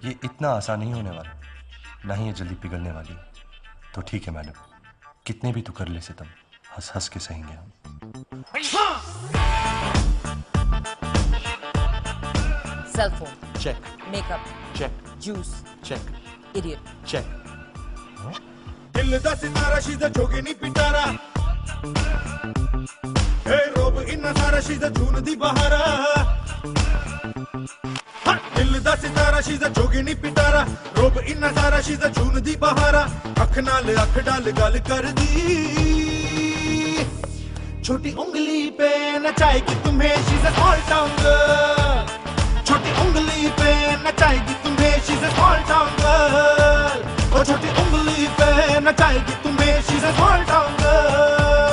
ये इतना आसान नहीं होने वाला, ना ही ये जल्दी पिघलने वाली। तो ठीक है मैडम, कितने भी तू कर ले सितम, हंस हंस के सहेंगे हम। Cell phone. Check. Makeup. Check. Juice. Check. Idiot. Check. दिल दा सितारा she's a Jogini Pitara Hey रोब इन्ना सारा she's a जून दी बहारा दिल दा सितारा she's a जोगिनी पिटारा रोब इन्ना सारा she's a जून दी बहारा अख नाल अख डाल गल कर दी छोटी उंगली पे नचाएगी तुम्हें she's a small town girl छोटी उंगली पे नचाएगी तुम्हें she's a small town girl ओ छोटी उंगली पे नचाएगी तुम्हें she's a small town girl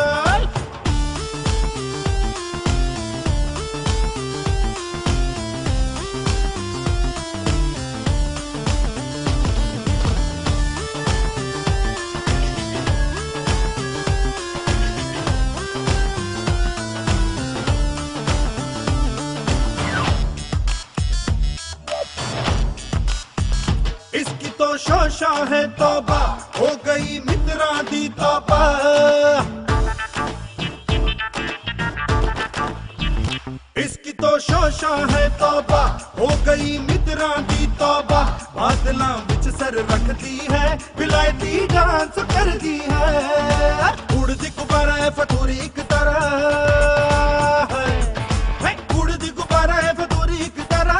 इसकी तो शोशा है तौबा हो गई मित्रा दी तौबा इसकी तो शोशा है तौबा हो गई मित्रा दी तौबा बादलां विच सर रख दी है विलायती डांस कर दी है उड़दी गुब्बारा है फतूरी एक तरह उड़दी गुब्बारा है फतूरी एक तरह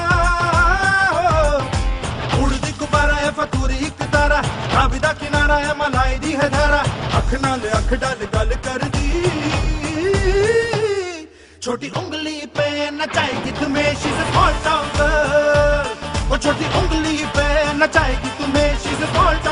फतूरी एक तारा राबिदा किनारा है मलाई दी है धारा अख नाल अख डाल गल कर दी छोटी उंगली पे नचाएगी तुम्हें she's a small town girl वो छोटी उंगली पे नचाएगी तुम्हें she's a small